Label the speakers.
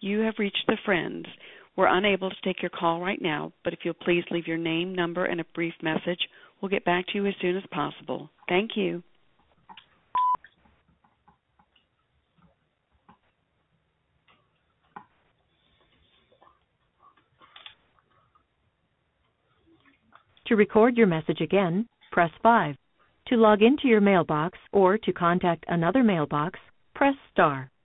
Speaker 1: You have reached the Friends. We're unable to take your call right now, but if you'll please leave your name, number, and a brief message, we'll get back to you as soon as possible. Thank you.
Speaker 2: To record your message again, press 5. To log into your mailbox or to contact another mailbox, press star.